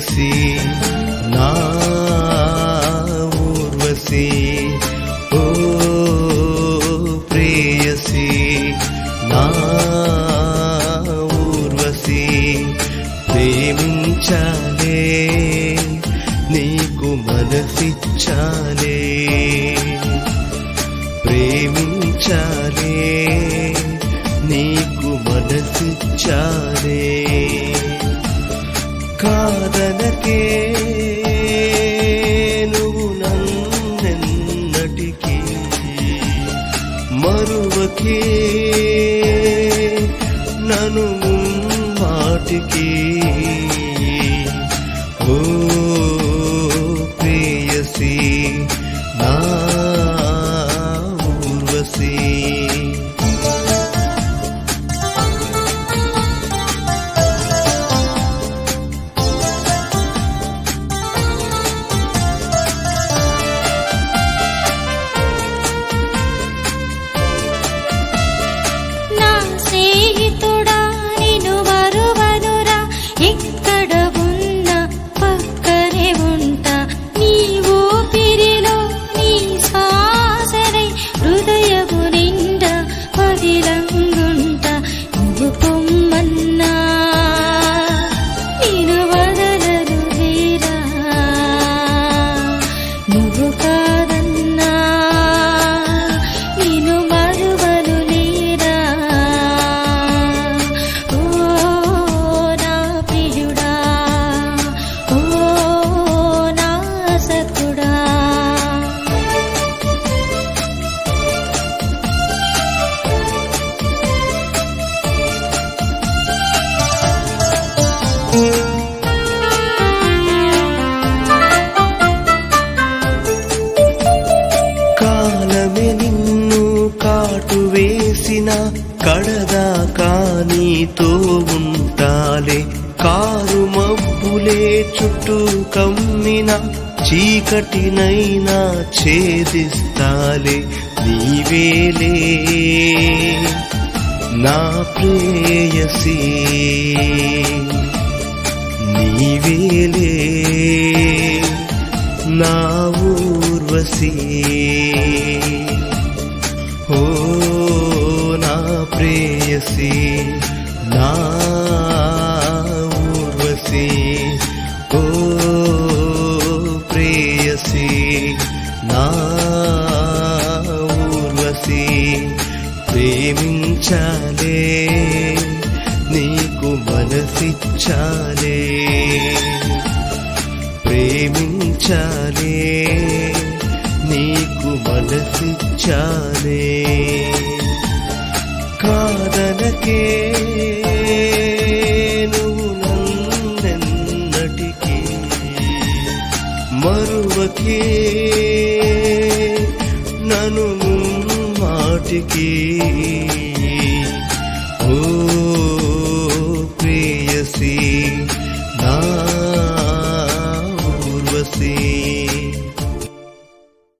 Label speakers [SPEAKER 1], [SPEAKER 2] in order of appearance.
[SPEAKER 1] ప్రేయసి నా ఊర్వశి ఓ ప్రేయసి నా ఊర్వశి ప్రేమించాలే నీకు మనసిచ్చాలే ప్రేమించాలే నీకు మనసిచ్చాలే కాదనకే నువ్వు నన్నెన్నటికీ మరువకే నన్ను మాటికి ఓ ప్రేయసి నా ఊర్వశి కాలమే నిన్ను కాటు వేసిన కడదాకా నీతో ఉంటాలే కారు మబ్బులే చుట్టూ కమ్మిన చీకటినైనా ఛేదిస్తాలే నీవేలే నా ప్రేయసి నీవేలే నా ఊర్వశి ఓ నా ప్రేయసి నా ఊర్వశి ఓ ప్రేయసి నా ఊర్వశి ప్రేమించాలే నీకు మనసిచ్చాలే ప్రేమించాలే నీకు మనసిచ్చాలే కాదనకే నువ్వు నన్నెన్నటికీ మరువకే నన్ను మాటికి